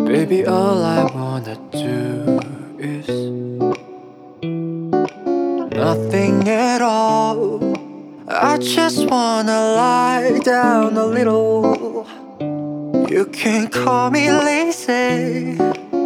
Baby, all I wanna do is nothing at all. I just wanna lie down a little. You can call me lazy.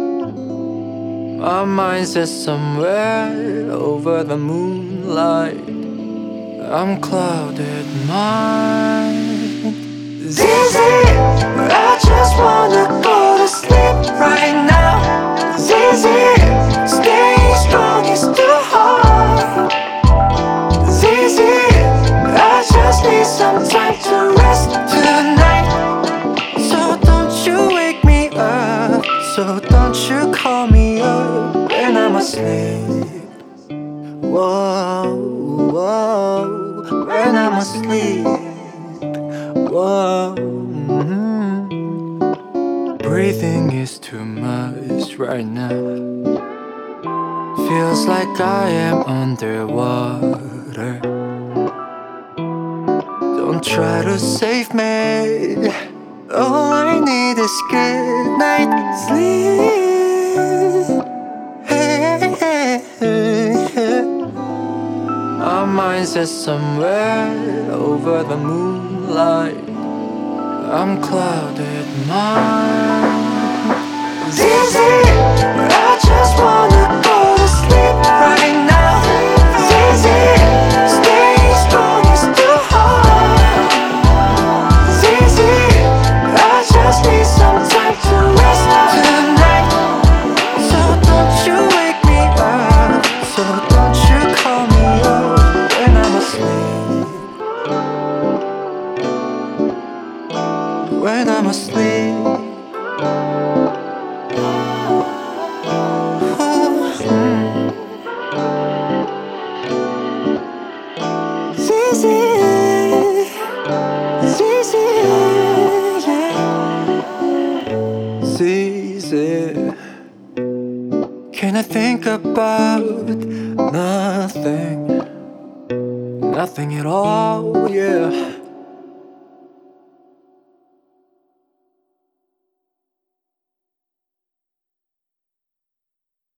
My mind's just somewhere over the moonlight. I'm clouded mind. Zizi, I just wanna go to sleep right now. Zizi, staying strong is too hard. Zizi, I just need some time to rest tonight. So don't you wake me up. So don't you call me up when I'm asleep. Whoa, whoa, when I'm asleep. Whoa, breathing is too much right now. Feels like I am underwater. Don't try to save me. All I need is good night sleep. Hey, hey, hey. My mind's just somewhere over the moonlight. I'm clouded mind. Zizi, I just wanna go to sleep right now. Zizi, staying strong is too hard. Zizi, I just need some time to rest tonight. So don't you wake me up. So don't you call me up when I'm asleep. When I'm asleep. Zizi, Zizi, yeah. Zizi, can I think about nothing? Nothing at all, yeah.